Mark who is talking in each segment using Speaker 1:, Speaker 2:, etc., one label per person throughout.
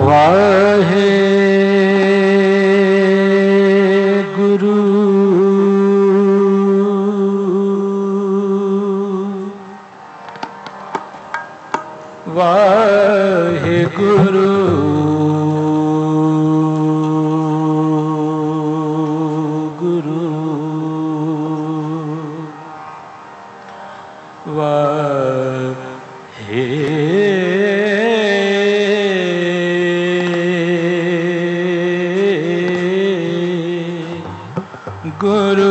Speaker 1: वाहे गुरु वाहे गुरु गुरु वाहे गुरु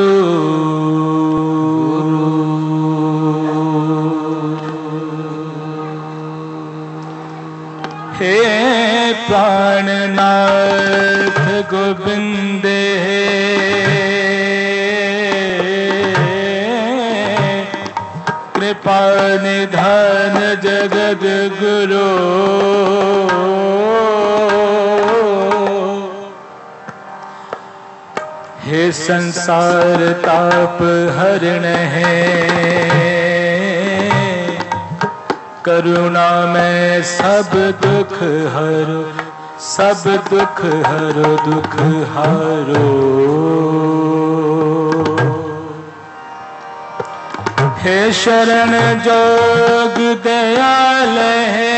Speaker 1: हे प्राणनाथ गोविंदे कृपा निधान जगद गुरु हे संसार ताप हरण है करुणा में सब दुख हरो सब दुख हरो दुख हारो हे शरण जोग दयाल है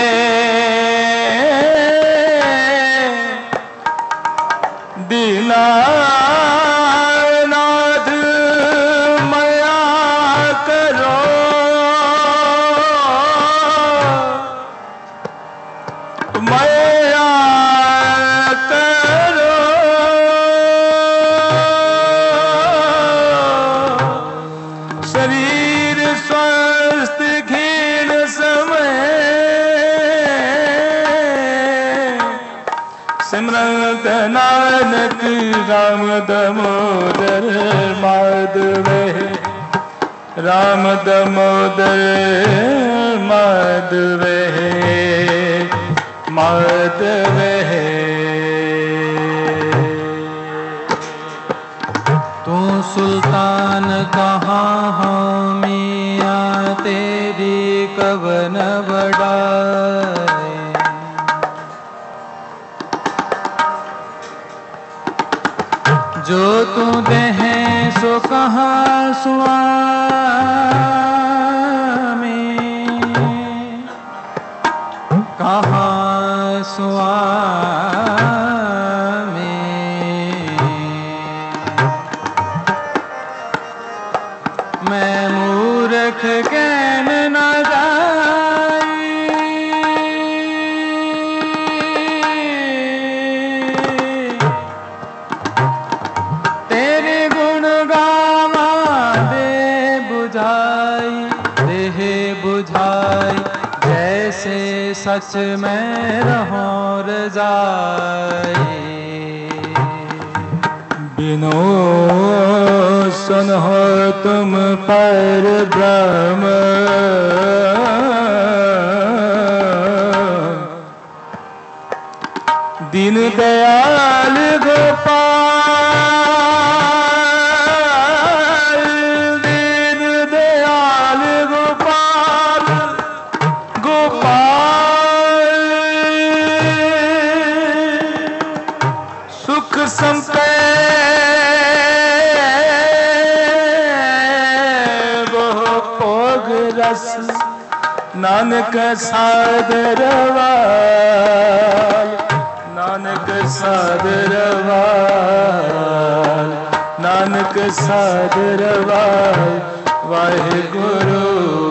Speaker 1: दीनानाथ मया करो मया करो शरीर स्वस्थ क्षीण समय सिमरत नानक राम दामोदर माधव राम दामोदर माधव माधव
Speaker 2: तू सुल्तान कहाँ मिया तेरी कवन बड़ाई जो तू देहे सो कहाँ स्वामी कहाँ स्वामी मैं मूर्ख कहन न जाई तेरे गुण गावा दे बुझाई जैसे सच में रहो रजाई
Speaker 1: बिनो सुन हो तुम पर ब्रह्म दीन दयाल गोपाल दीन दयाल गोपाल गोपाल सुख संपैब भोग रस नानक सादरवाल नानक सादरवाल नानक सादरवाल वाहिगुरु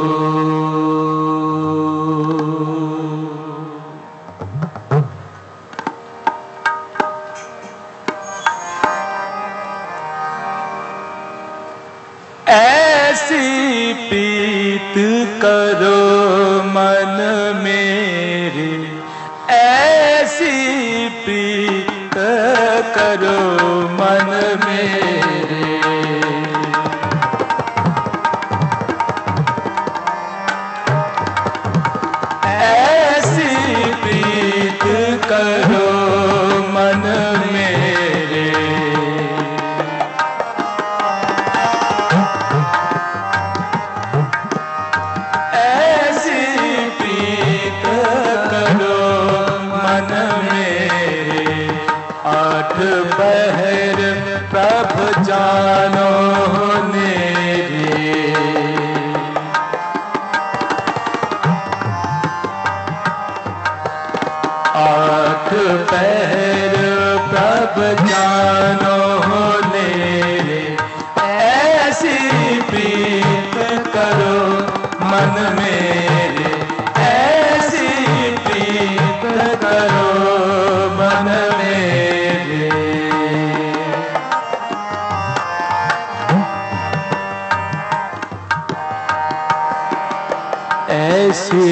Speaker 1: ऐसी प्रीत करो मन मेरे ऐसी प्रीत करो मन मेरे ऐसी प्रीत करो मन मेरे ऐसी प्रीत करो मन प्रभ जानो नेरे। आठ पहर प्रभ जानो नेरे। ऐसी प्रीत करो मन मेरे। ऐसी प्रीत करो मन मेरे। ऐसी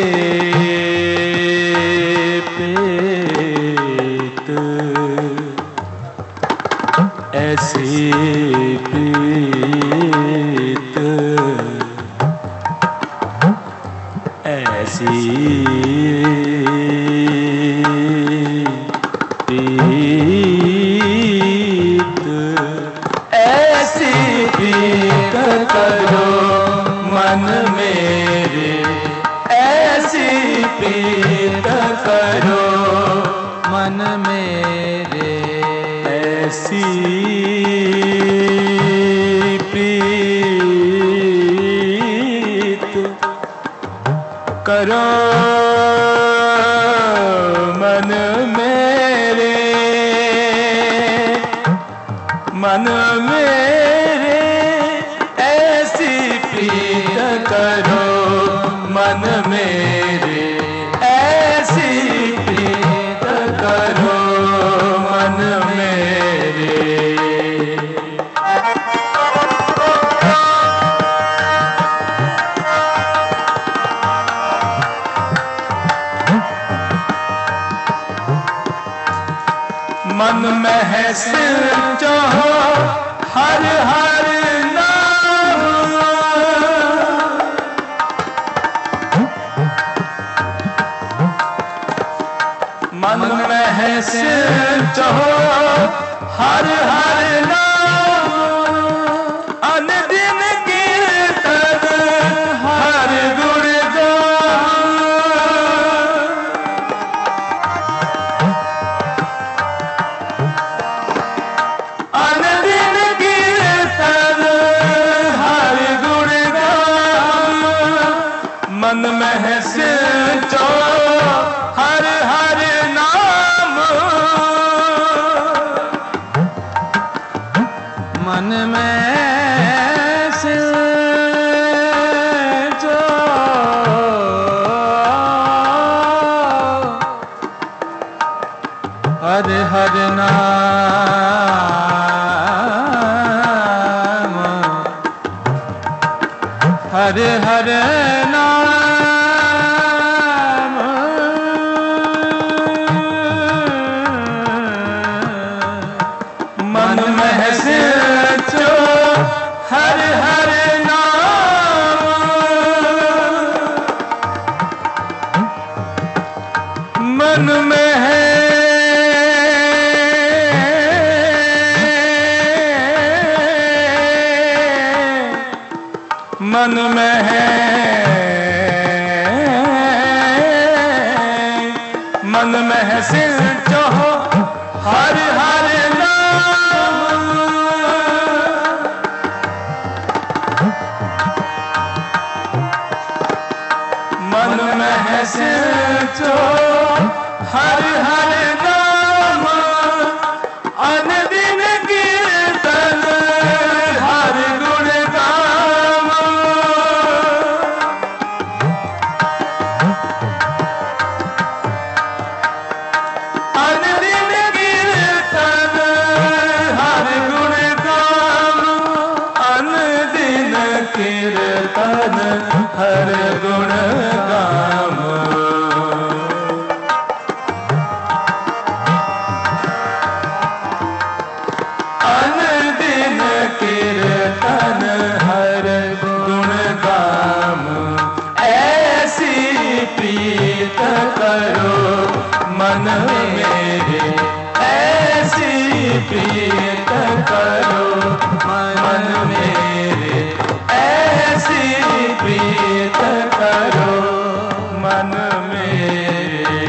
Speaker 1: प्रीत, ऐसी प्रीत, ऐसी प्रीत, ऐसी प्रीत करो मन मेरे। ऐसी प्रीत करो
Speaker 2: मन मेरे।
Speaker 1: ऐसी प्रीत करो मन मेरे। मन मेरे। ऐसी प्रीत करो मन मेरे। ऐसी प्रीत करो मन मेरे। मन में है सिंचो हर हर नाम। मन में है सिंचो हर हर नाम। अनदिन कीर्तन हर गुण गान। अनदिन कीर्तन हर गुण गान। मन में है सिंचो हर हर नाम।
Speaker 2: मन में सिंचो हर हर नाम। हर हर नाम।
Speaker 1: मन में है सिंचो हर हर नाम। मन में है मन में है मन में है सिंचो हर हर नाम। मन में है सिंचो हर हर नाम। अनदिन कीर्तन हर गुण गाम। अनदिन कीर्तन हर गुण गाम। अनदिन कीर्तन हर गुण गाम। अनदिन कीर्तन हर गुण गाम। ऐसी प्रीत करो मन मेरे। ऐसी प्रीत करो मन मेरे। ऐसी प्रीत करो मन मेरे।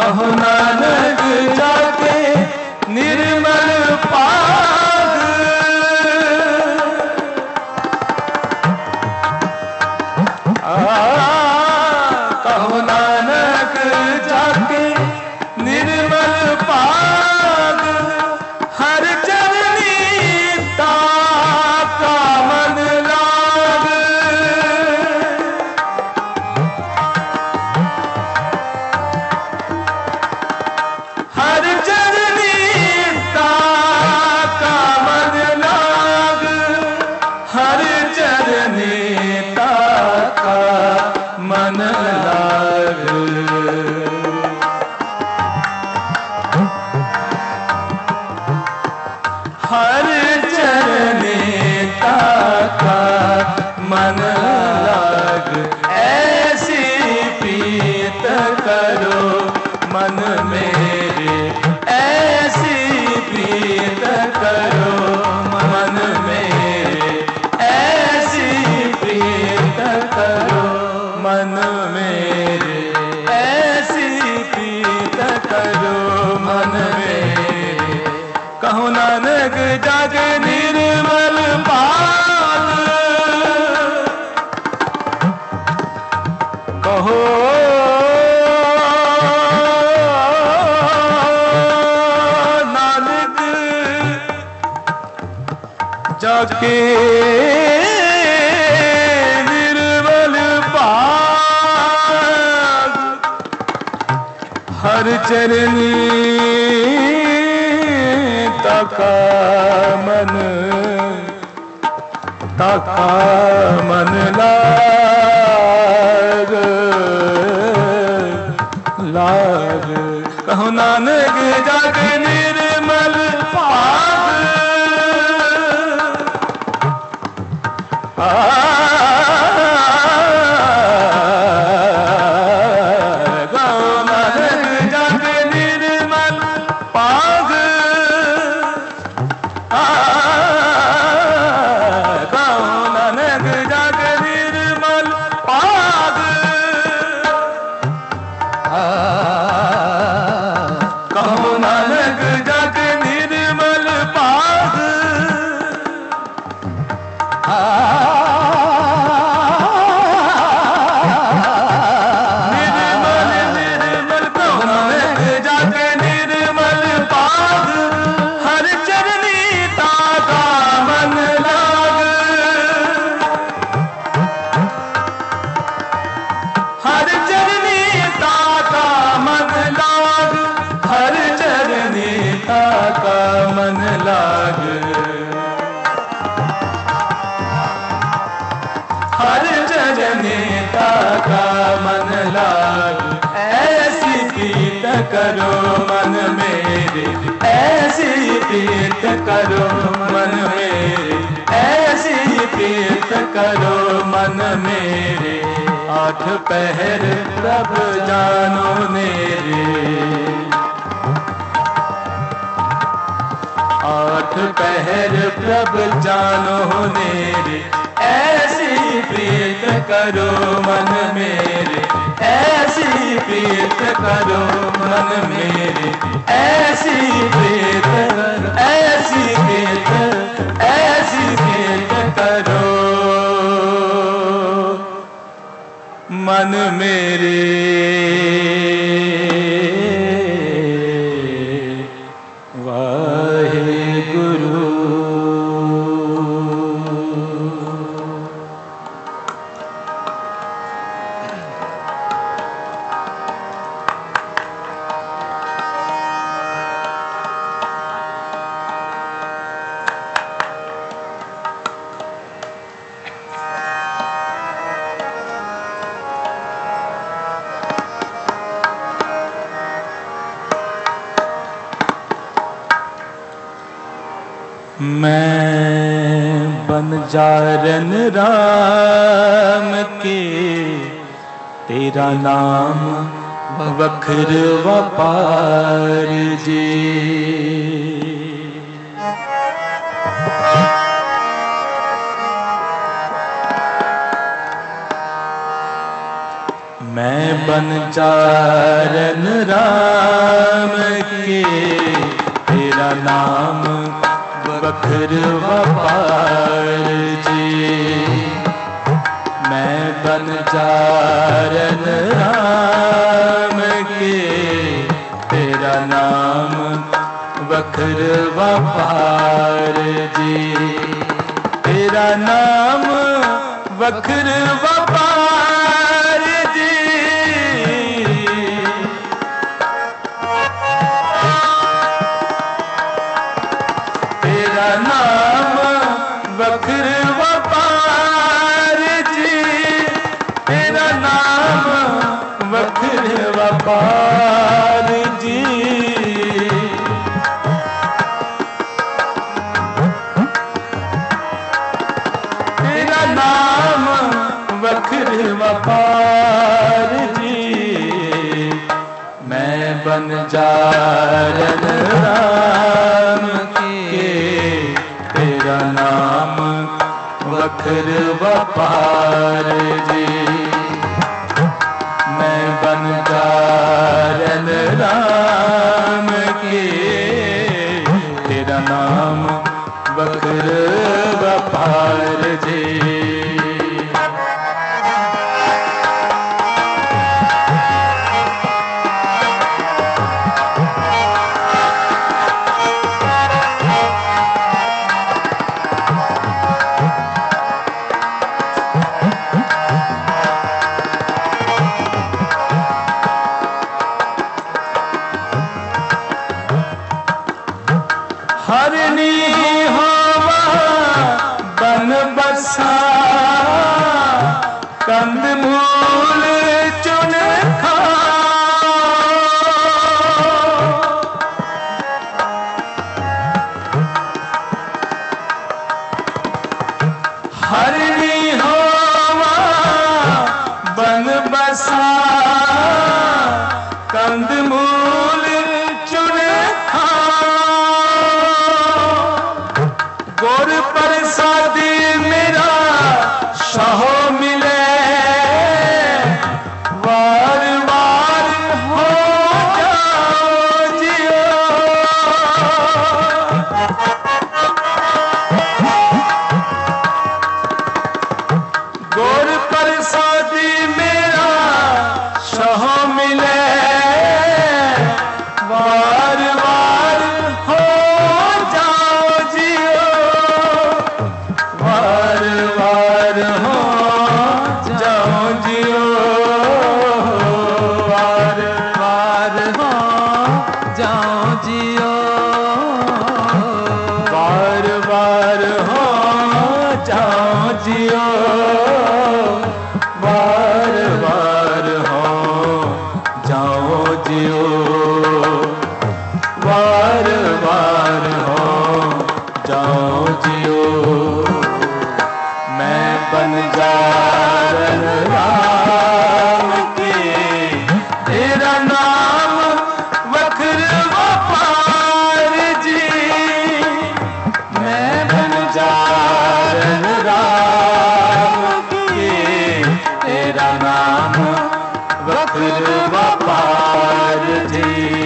Speaker 1: कहो नानक जाके निर्मल पाग। कहो नानक जाके निर्मल पाग, हर चरनी ताका मन लाग। हर चरनी ताका मन लाग, हर चरनी ताका मन लाग। हर चरनी ताका मन लाग, ऐसी प्रीत करो मन मेरे, ऐसी प्रीत करो मन मेरे, ऐसी प्रीत करो मन मेरे, ऐसी प्रीत करो मन मेरे। कहो नानक जग निर्मल पाग, कहो नानक जाके निर्मल पाग, हर चरनी ताका मन लाग लाग। कहो नानक जग निर्मल पाग, कहो नानक जग निर्मल पाग, कहो नानक जग निर्मल पाग। कहो नानक जग निर्मल पाग, निर्मल निर्मल। कहो नानक जग निर्मल पाग, हर चरनी ताका मन लाग। हर चरनी ताका मन लाग, हर चरनी ताका मन लाग। हर चरनी ताका मन लाग, ऐसी प्रीत करो मन मेरे, ऐसी प्रीत करो मन मेरे, ऐसी प्रीत करो मन मेरे। आठ पहर प्रभ जानो मेरे, आठ पहर प्रभ जानो मेरे, ऐसी प्रीत करो मन मेरे, ऐसी प्रीत करो मन मेरे, ऐसी प्रीत ऐसी प्रीत ऐसी प्रीत करो मन मेरे। वाहेगुरु। मैं बनजारन राम के, तेरा नाम वखर वपार जी। मैं बनचारन राम के तेरा नाम बखरवार जी। मैं बनचारन राम के तेरा नाम बखरवार जी। तेरा नाम बखरवार जी। तेरा नाम बखरवार जी। तेरा नाम बखरवार जी। तेरा नाम बखरवार जी। मैं बनजारन राम के तेरा नाम बखरवार जी। मैं बनजारन राम के तेरा नाम बखरवार जी। हरनी हवा बन बसा कंद मूल चुन खा। हरनी हवा बन बसा कंद मूल चुन खा। गुर प्रसादी मेरा शाह मिले वार वार हो जाओ जियो। गुर प्रसादी मेरा शाह मिले वार वार हो जाओ जियो। वार वार हो जाओ जियो। वार वार हो जाओ जियो। वार वार हो जाओ जियो। वार वार हो जाओ जियो। वार वार हो जाओ जियो। मैं बनजारन राम के तेरा नाम बखरवार जी। मैं बनजारन राम के तेरा नाम बखरवार जी।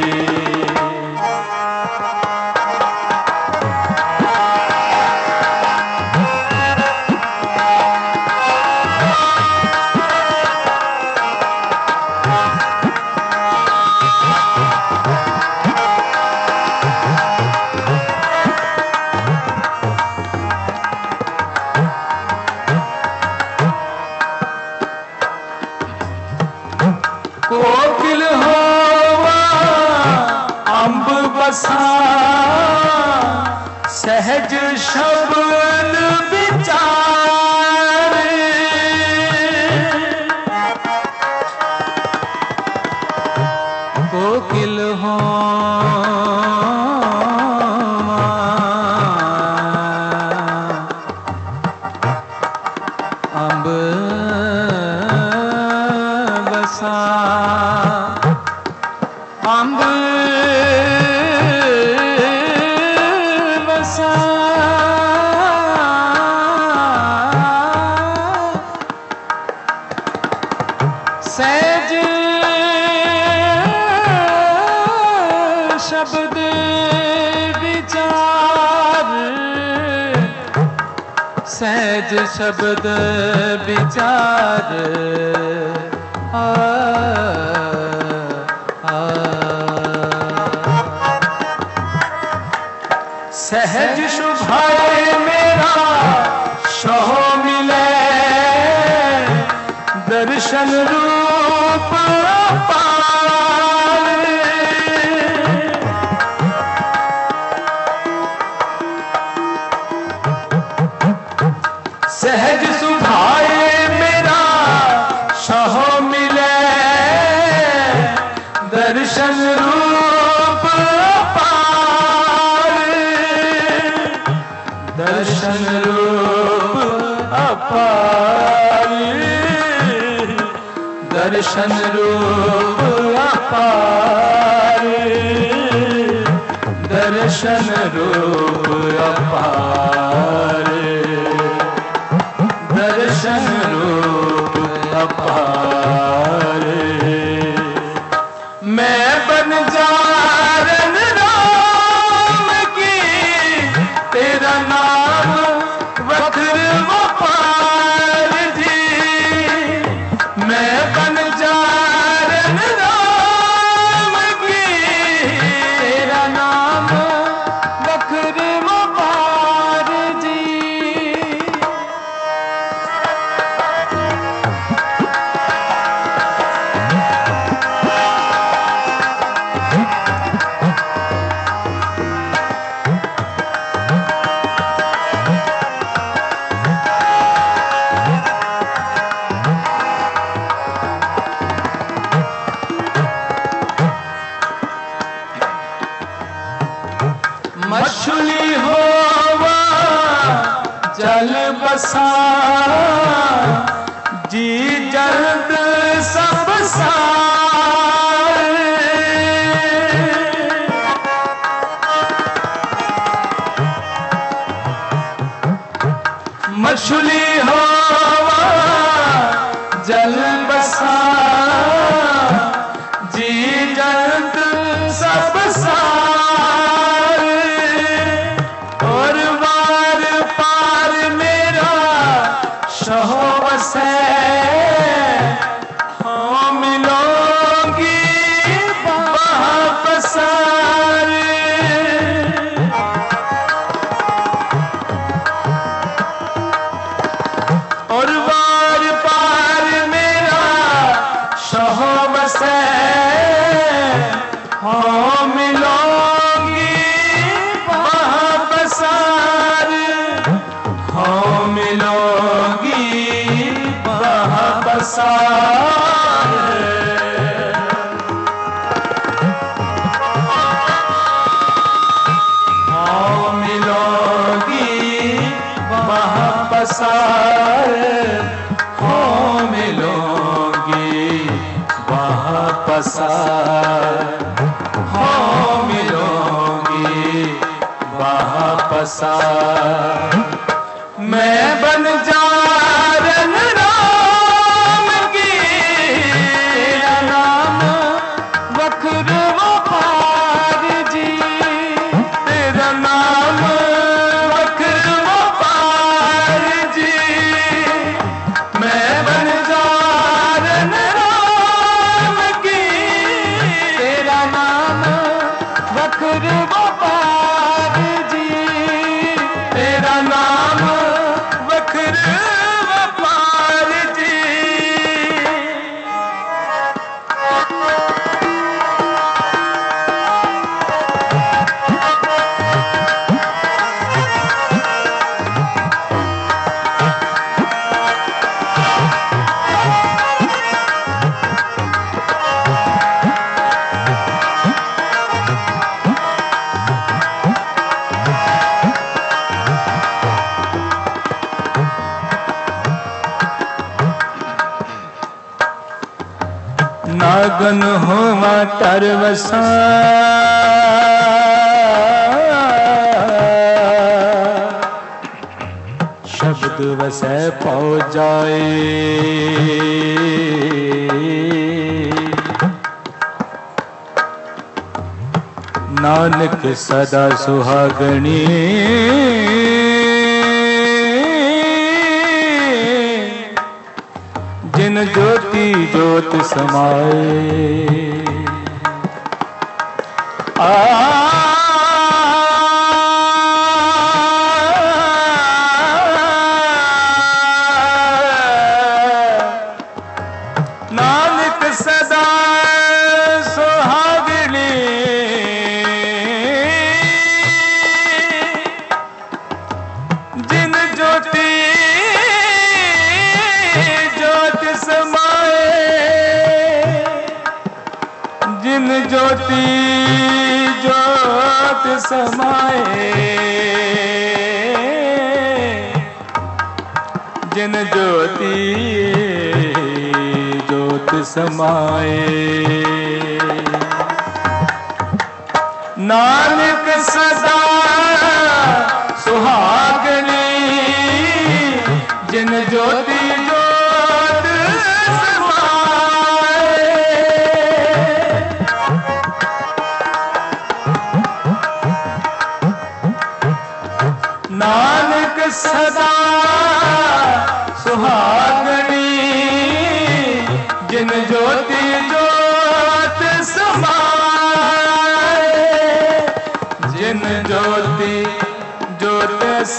Speaker 1: कोकिल होवा अंब बसा सहज शब्द विचार। कोकिल होवा अंब बसा अंब बसा सहज शब्द विचार, सहज शब्द विचार। सहज शुभाए मेरा सहो मिले, दर्शन रूप अपार। सहज सुभाए मेरा सहो मिले, दर्शन रूप अपार। दर्शन रूप अपार, दर्शन रूप अपार, दर्शन रूप अपार, दर्शन रूप अपार। मैं बन जारन राम की, तेरा नाम वक्र वपार जी। मैं बन जारन राम की, तेरा नाम वक्र वपार जी। मछली होवा जल बसा, जी जल्द सब सार। मछली होवा जल बसा, जी जल्द सब सार। और वार पार मेरा सहो बसे, हो मिलोगी वहाँ पसार। और वार पार मेरा सहो बसे, हो मिलोगी वहाँ पसार। हो मिलोगी वहाँ पसार। हो मिलोगी वहाँ पसार। हो मिलोगी वहाँ पसार। हो मिलोगी वहाँ पसार। मैं बन जारन राम की, तेरा नाम वक्र वपार जी। तेरा नाम वक्र वपार जी। मैं बन जारन राम की, तेरा नाम वक्र वपार जी। तेरा नाम वक्र वपार जी। नागन होवा तरवसा, शब्द वसै पौ जाए। नानक सदा सुहागणी जिन ज्योति ज्योत समाए। नानक सदा सुहागणी जिन ज्योति ज्योत समाए। जिन ज्योति ज्योत समाए। जिन ज्योति ज्योत समाए। नानक सदा सुहागणी जिन ज्योति ज्योत समाए। नानक सदा सुहागणी जिन ज्योति ज्योत समाए। जिन ज्योति ज्योत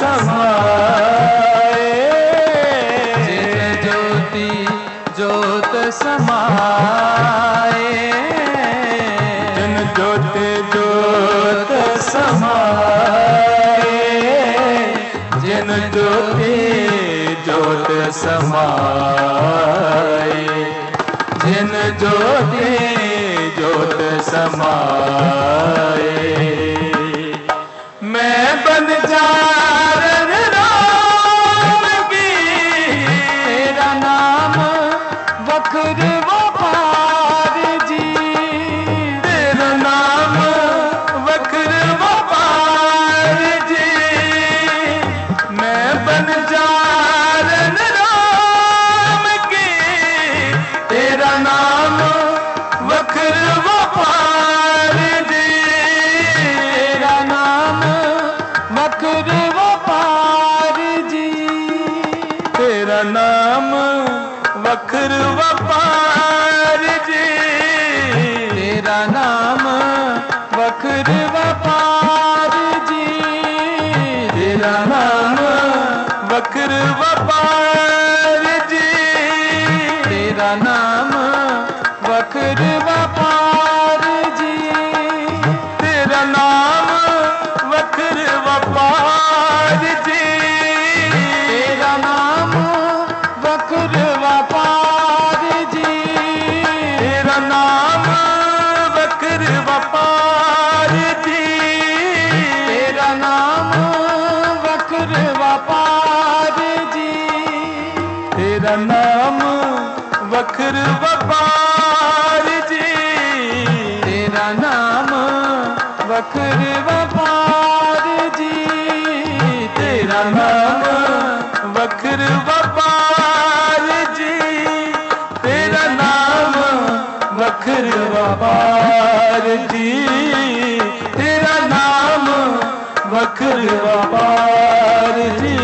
Speaker 1: समाए।
Speaker 2: जिन ज्योति ज्योत समाए।
Speaker 1: जिन ज्योति ज्योत समाए। जिन ज्योति ज्योत समाए। जिन ज्योति ज्योत समाए। मैं बन जारन राम की
Speaker 2: तेरा नाम वक्र वपार जी।
Speaker 1: तेरा नाम वक्र वपार जी। मैं बन जारन राम की तेरा नाम वक्र वपार जी।
Speaker 2: तेरा नाम वक्र वपार जी।
Speaker 1: तेरा नाम वक्र वपार जी।
Speaker 2: तेरा नाम वक्र वपार जी।
Speaker 1: तेरा नाम वक्र वपार जी।
Speaker 2: तेरा नाम वक्र वपार जी।
Speaker 1: तेरा नाम वक्र वपार जी।
Speaker 2: तेरा नाम वक्र वपार जी।
Speaker 1: तेरा नाम वक्र वपार जी।
Speaker 2: तेरा नाम वक्र वपार जी।
Speaker 1: तेरा नाम वक्र वपार जी।
Speaker 2: तेरा नाम वक्र वपार जी।
Speaker 1: तेरा नाम वक्र वपार जी। तेरा नाम वक्र वपार जी। तेरा नाम वक्र वपार जी।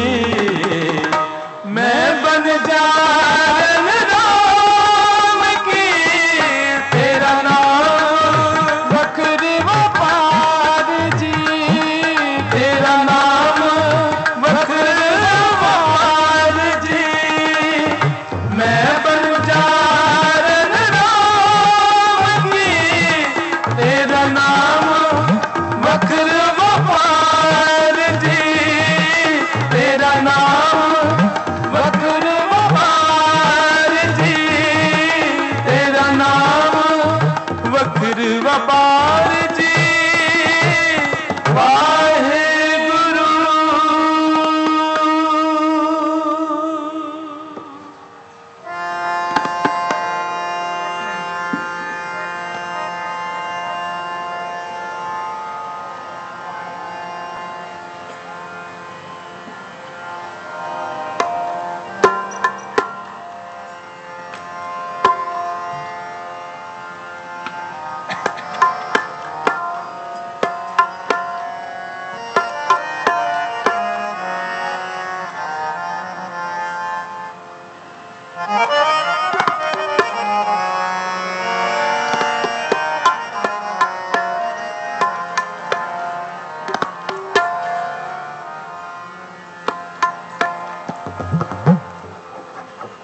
Speaker 1: मैं बन जारन राम की तेरा नाम
Speaker 2: वक्र वपार जी।
Speaker 1: तेरा नाम वक्र वपार जी। मैं बन जारन राम की तेरा नाम वक्र वपार जी।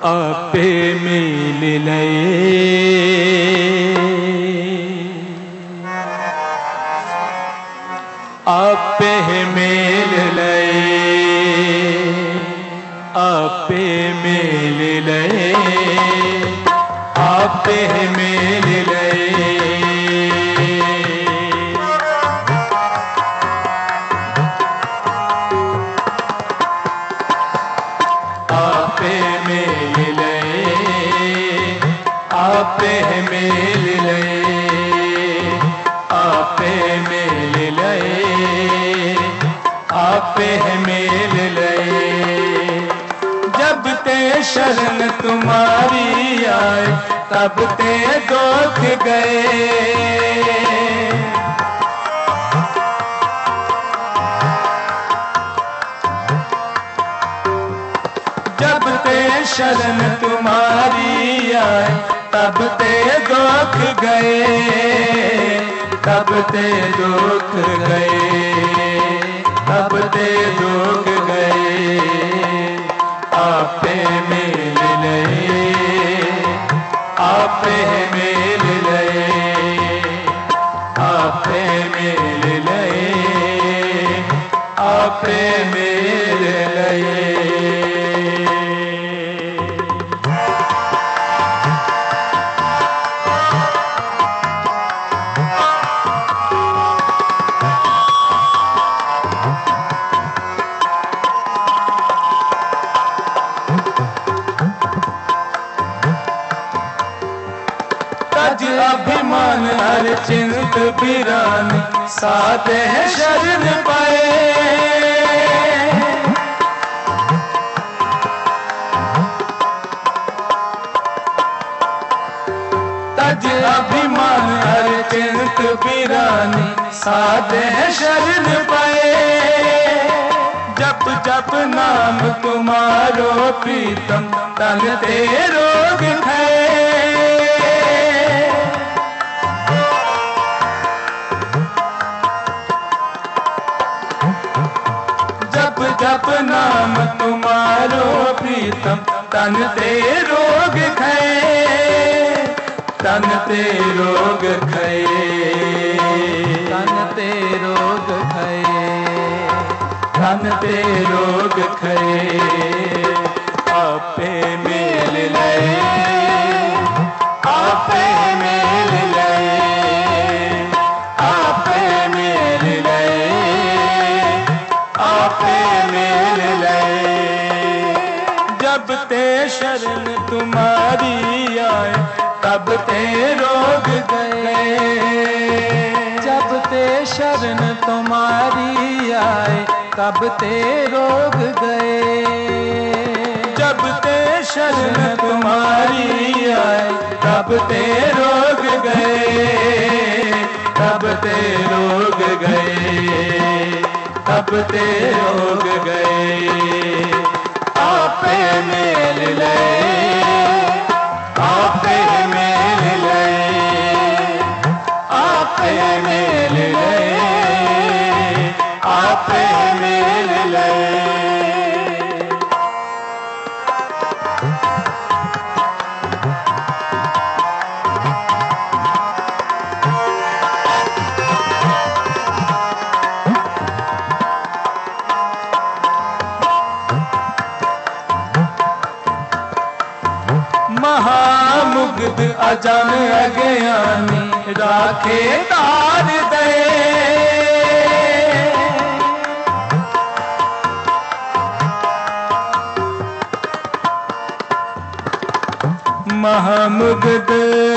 Speaker 1: आपे मिल लए, आपे मिल लए, आपे मिल लए, आपे मिल लए। आपे मिल लए, आपे मिल लए, आपे मिल लए, आपे मिल लए। जब ते शरण तुम्हारी आए तब ते दुख गए, जब ते शरण तुम्हारी आए तब ते दुख गए, तब ते दुख गए, तब ते दुख गए। आपे मिल लए, आपे मिल लए, आपे मिल लए, आपे मिल लए। तज अभिमान हर चिंत बिरान, साधे है शरण पाए। तज अभिमान हर चिंत बिरान, साधे है शरण पाए। जप जप नाम तुम्हारो प्रीतम, तन ते रोग खाए। जप जप नाम तुम्हारो प्रीतम, तन ते रोग खाए, तन ते रोग खाए, तन ते रोग खाए, तन ते रोग खाए। आपे मिल लए, आपे मिल लए, आपे मिल लए, आपे मिल लए। जब ते शरण तुम्हारी आए तब ते रोग गए, जब ते शरण तुम्हारी आए तब ते रोग गए। जब ते शरण तुम्हारी आए तब ते रोग गए, तब ते रोग गए, तब ते रोग गए। आपे मिल लए, आपे मिल लए, आपे मिल लए, आपे मिल लए। महामुग्ध अजन अज्ञानी, राखे तार दे। महामुग्ध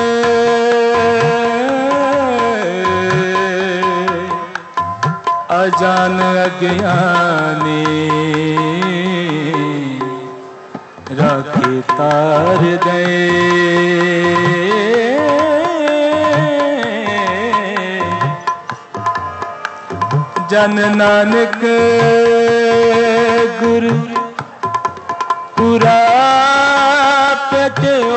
Speaker 1: अजन अज्ञानी, राखे तार दे। जन नानक गुरु पुरा पत्यो,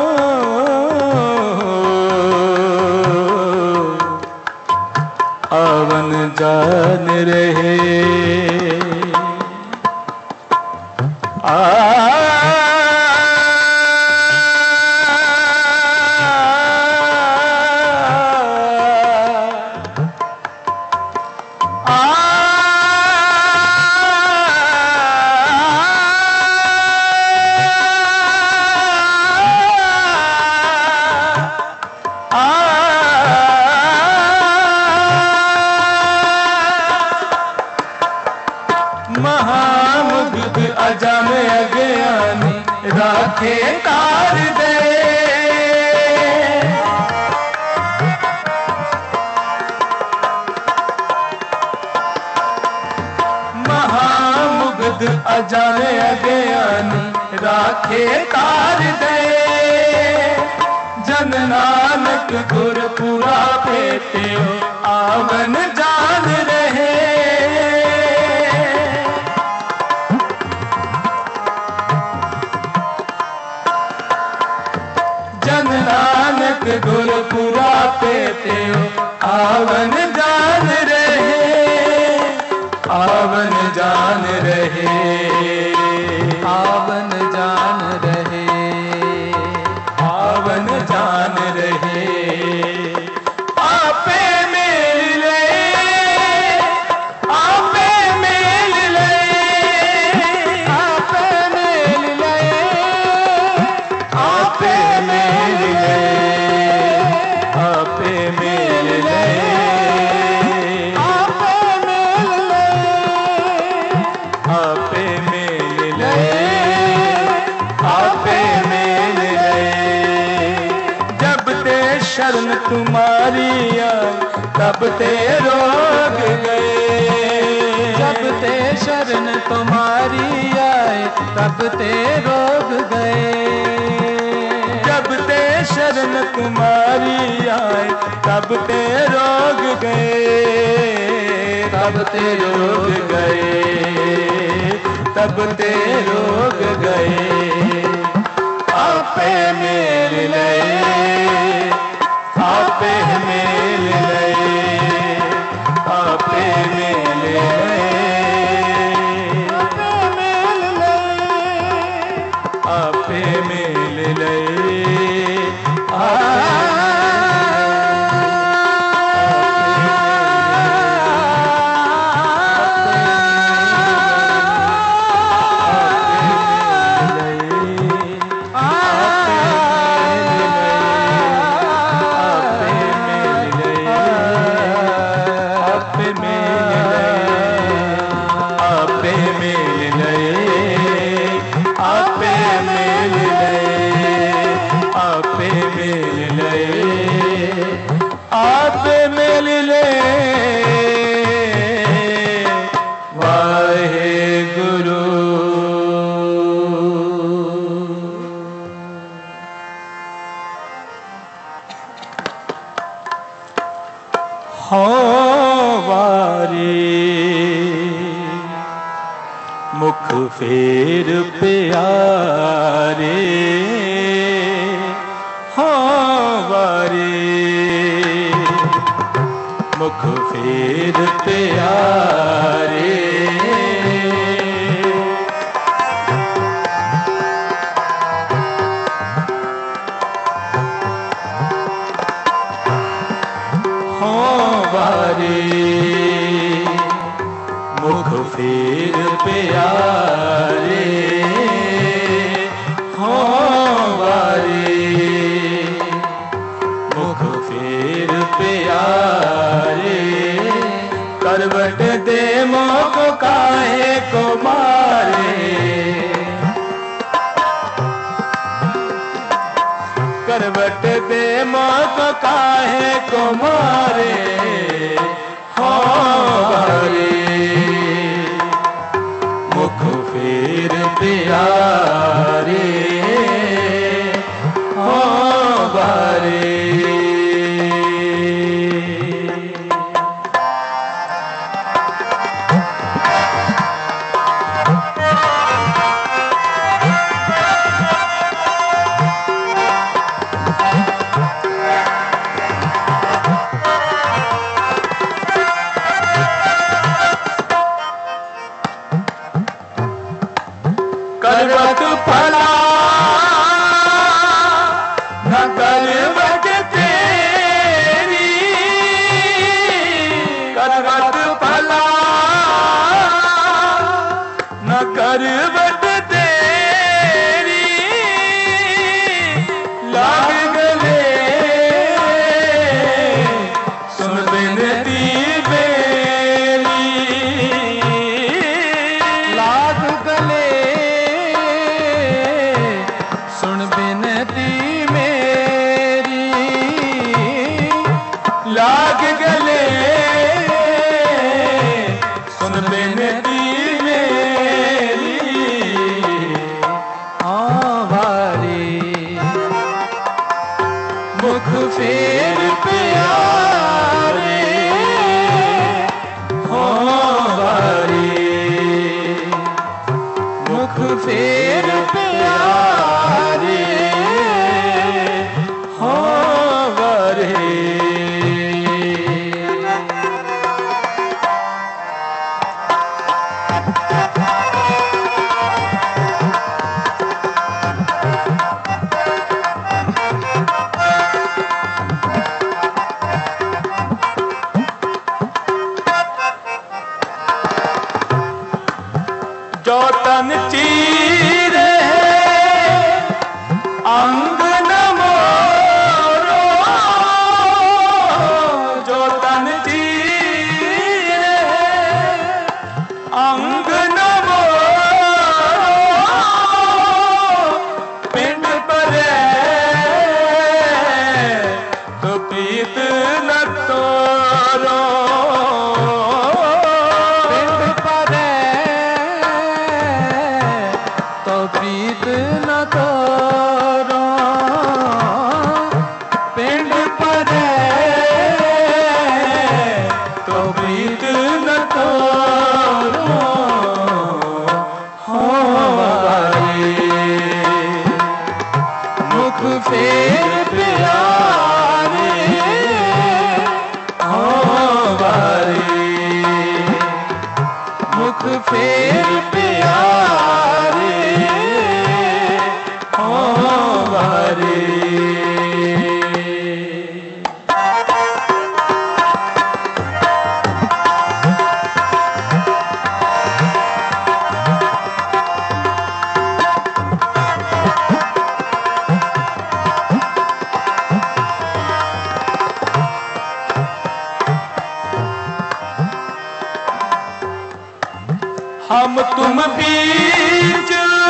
Speaker 1: आवन जान रहे। आ
Speaker 2: राखे तार दे।
Speaker 1: महामुग्ध अजाने अज्ञानी राखे तार दे। जन नानक गुरपुरा भेटियो आवन जान रहे। जन नानक गुरपुरा भेटियो आवन जान रहे। आवन जान रहे।
Speaker 2: आवन जान रहे।
Speaker 1: आवन जान रहे। आपे मेल ले। आपे मेल ले।
Speaker 2: आपे मेल ले।
Speaker 1: आपे मेल ले। आपे मेल ले। आपे मेल ले। आपे मेल ले। जब ते शरण तुम्हारी आई तब ते रोग गए।
Speaker 2: जब ते शरण तुम्हारी आए तब ते रोग गए।
Speaker 1: जब ते शरण तुम्हारी आए तब ते रोग गए। तब ते रोग गए। तब ते रोग गए। आपे मेल ले। आपे मेल ले। आपे मेल ले। आपे मेल ले। आपे मेल ले। वाहेगुरु। हो वारी मुख फेर प्यारे। हो वारी मुख फेर प्यारे। हो वारी मुख फेर प्यारे। हो वारी मुख फेर प्यारे। करवट दे मोह काहे को मारे। करवट दे मोह काहे को मारे। हो वारी मुख फेर प्यारे। हो वारी करवट फला न करवट तेरी। करवट फला न करवट तेरी। लाग गले सुन बिनती बेरी। लाग गले
Speaker 2: पिंड परे तो प्रीत न तोरो, पिंड परे तो प्रीत न तोरो। हो वारे मुख फेर प्यारे, हो वारे मुख फेर प्यारे, हो वारे।
Speaker 1: हम तुम बीच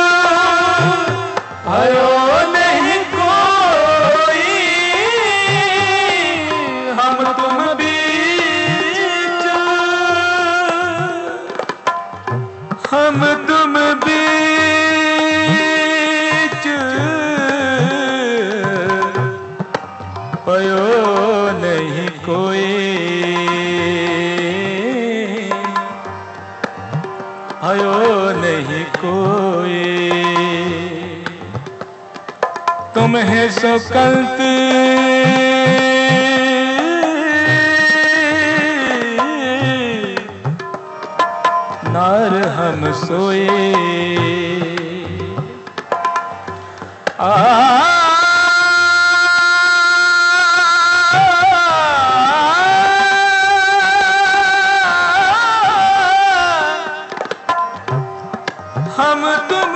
Speaker 1: भयो नहीं कोई, हम तुम बीच, हम तुम बीच भयो नहीं कोई, आयो नहीं कोई। तुम है सो कल्त नार हम सोए। हम तुम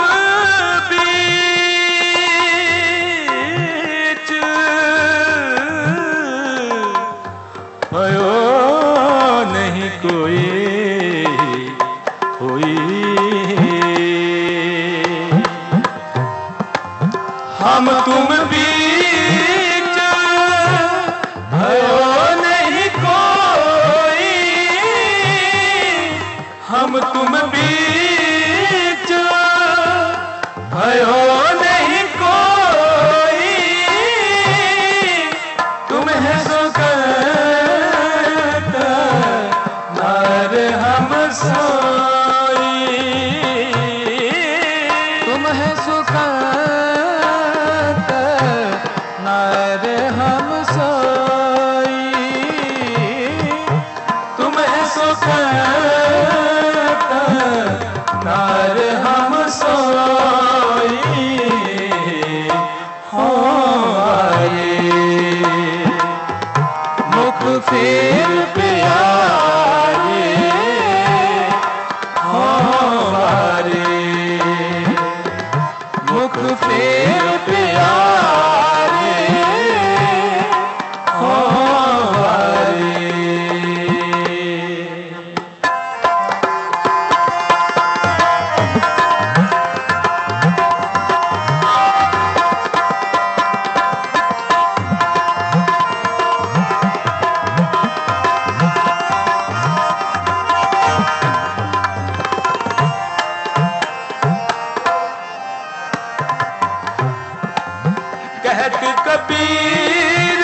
Speaker 1: बीच भयो नहीं कोई होई। हम तुम बीच भयो नहीं कोई, हम तुम बीच भयो नहीं कोई। तुम है सुकत नार हम सोई,
Speaker 2: तुम है सुकत नार हम सोई,
Speaker 1: तुम है सुकत नार हम सोई। हो वारे
Speaker 2: मुख फेर प्यारे,
Speaker 1: हो वारे
Speaker 2: मुख फेर प्यारे,
Speaker 1: हो वारे। कहत कबीर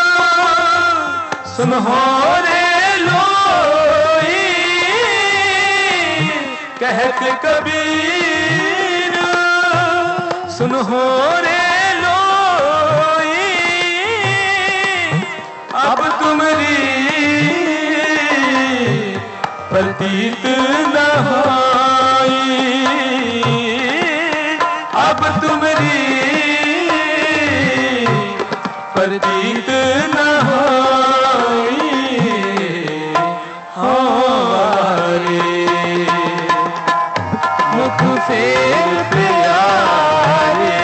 Speaker 1: सुन हो रे लोई, कहत कबीर सुन हो रे लोई। अब तुमरी प्रतीत न होई, अब तुमरी प्रतीत न होई। हो वारे
Speaker 2: मुख फेर प्यारे,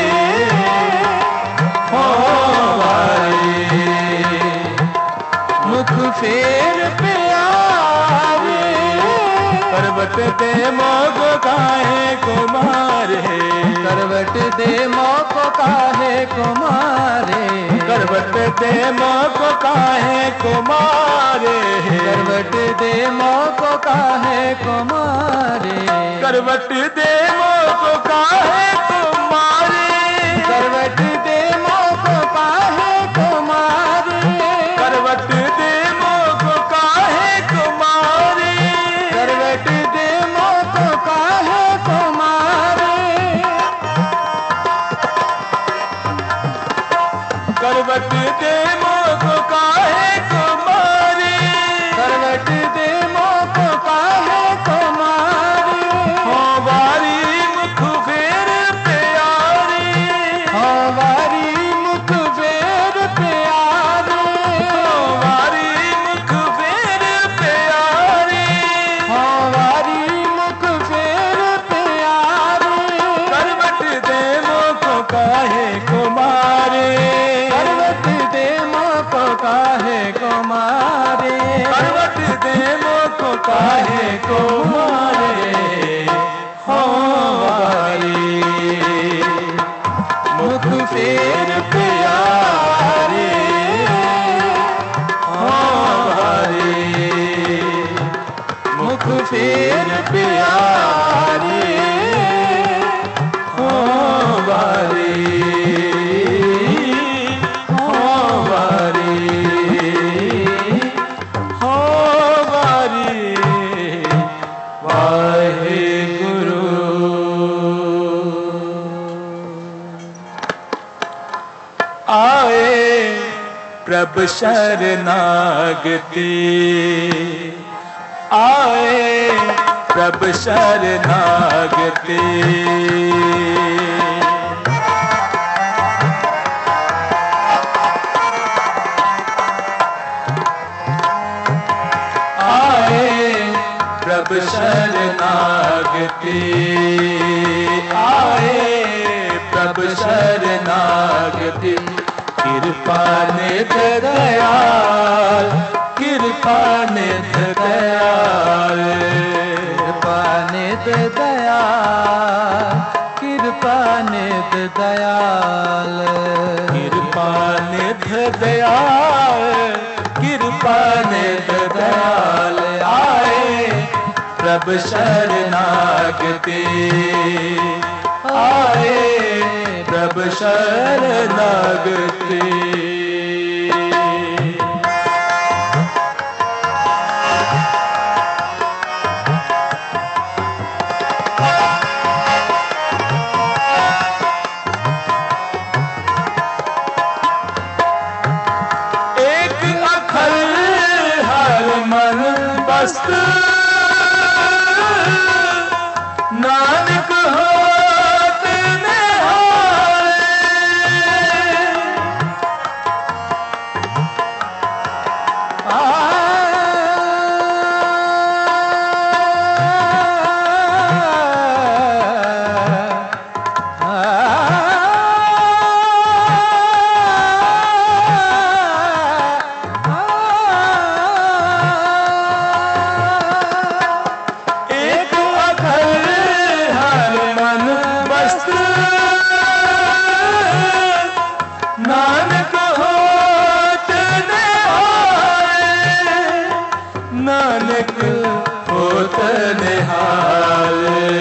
Speaker 1: हो वारे
Speaker 2: मुख फेर प्यारे,
Speaker 1: करवट दे मोको काहे को मारे,
Speaker 2: करवट दे मोको काहे को मारे,
Speaker 1: करवट दे मोको काहे को मारे,
Speaker 2: करवट दे मोको काहे को मारे,
Speaker 1: करवट दे मोको काहे को मारे,
Speaker 2: करवट दे मोको काहे को मारे,
Speaker 1: करवट दे मोको काहे को मारे,
Speaker 2: करवट दे मोको काहे को मारे,
Speaker 1: करवट दे मोको काहे को मारे,
Speaker 2: करवट दे मोको काहे को मारे,
Speaker 1: हो बारी मुख फेर प्यारी,
Speaker 2: हो वारी मुख फेर प्यारे,
Speaker 1: हो बारी मुख फेर प्यारी,
Speaker 2: हो वारी मुख फेर प्यारे,
Speaker 1: करवट दे मोको काहे को मारे,
Speaker 2: करवट दे मोको काहे को मारे,
Speaker 1: करवट दे मोको काहे को मारे, हो बारी मुख फेर प्यारे, हो बारी मुख फेर प्यारे, हो बारी, हो बारी, हो बारी, वाहेगुरु। आए प्रभु शरणागति, आए प्रभु शरणागति, आए प्रभु शरणागति, आए प्रभु शरणागति, कृपा निध दयाल, कृपा निध दयाल,
Speaker 2: कृपा निध दयाल, कृपा निध दयाल,
Speaker 1: कृपा निध दयाल, कृपा निध दयाल, आए प्रभु शरणागति, आए प्रभु शरणागति। एक अखर हर मन बस्त, नानक होत एक अखर हर मन बस्त, नानक होत निहाल, नानक होत निहाल,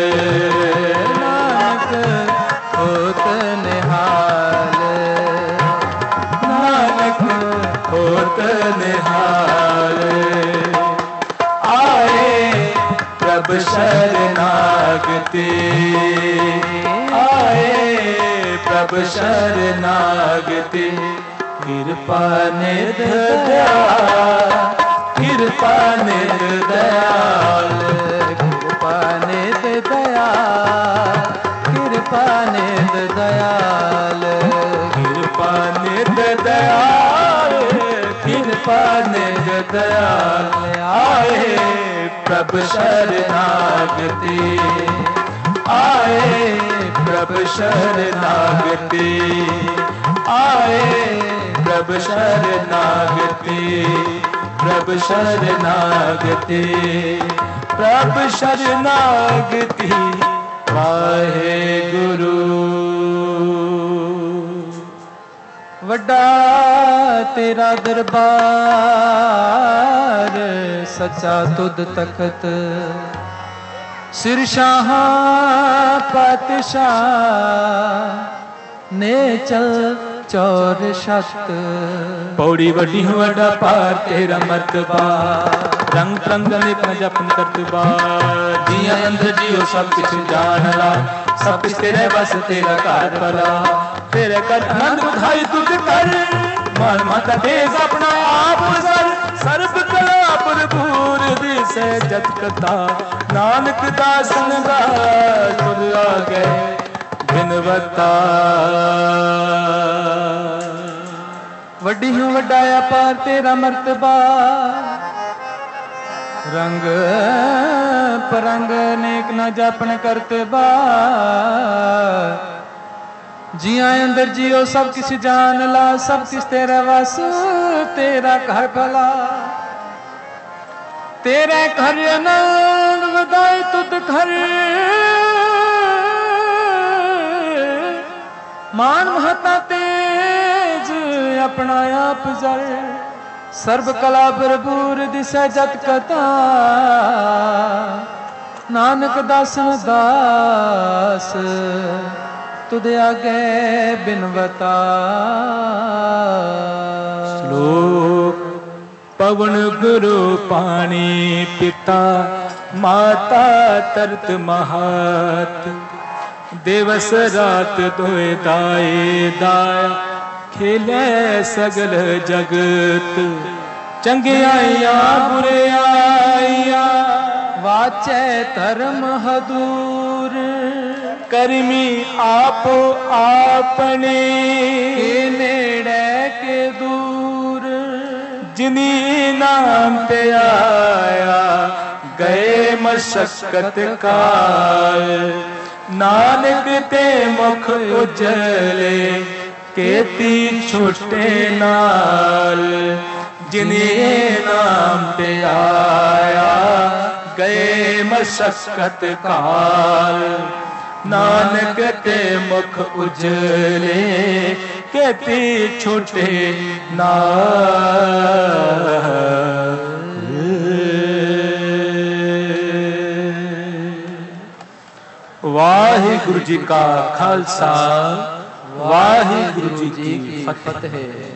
Speaker 2: नानक होत निहाल,
Speaker 1: नानक होत निहाल, आए प्रभु शरणागति, आए प्रभु शरणागति, कृपा निध दयाल, कृपा निध दयाल,
Speaker 2: कृपा निध दयाल, कृपा निध दयाल,
Speaker 1: कृपा निध दयाल, कृपा निध दयाल, आए प्रभु शरणागति, आए प्रभु शरणागति, आए प्रभु शरणागति, प्रभ शरणागति, प्रभ शरणागति वाहेगुरु।
Speaker 2: वड्डा तेरा दरबार सच्चा तुद तखत, सिर शाह पातशाह ने चल चौर छत।
Speaker 1: पौड़ी वड्डी वड्डा पार तेरा मर्तबा, रंग रंग अनेक न जपन करतबा। जिया अंदर जियो सब कुछ जान ला, सब कुछ तेरे बस तेरा कार भला। तेरे कर आनंद उठाई तुझ कर, मान माता देस अपना आप सर। सर्ब कला भरपूर दिसे जत कथा, नानक दासन दा तुर आ गए बिनवता।
Speaker 2: वड्डी हूँ वड्डाया पार तेरा मर्तबा, रंग परंग नेक न जापन करतबा। जिया अंदर जियो सब किस जान ला, सब किस तेरा वस तेरा घर भला। तेरे घर आनंद वधाए तुद घर, मान महता तेज अपना आप जर। सर्ब कला भरपूर दिशा जत कथा, नानक दासन दास तुद आगे बिनवता।
Speaker 1: श्लोक पवन गुरु पानी पिता, माता तरत महात। दिवस रात दोए दाए दाया, खेले सगल जगत। चंगियाइया बुरे आइया,
Speaker 2: वाचे धर्म हदूर।
Speaker 1: करमी आपो आपने,
Speaker 2: के नेड़े के दूर।
Speaker 1: जिनी नाम पे आया गए मशक्कत काल। नानक ते मुख उजले, केती छुटे नाल। जिनी नाम पे आया गए मशक्कत काल। नानक ते मुख उजले, केती छुटे नाल। वाहिगुरु जी का खालसा, वाहिगुरु जी की फतेह।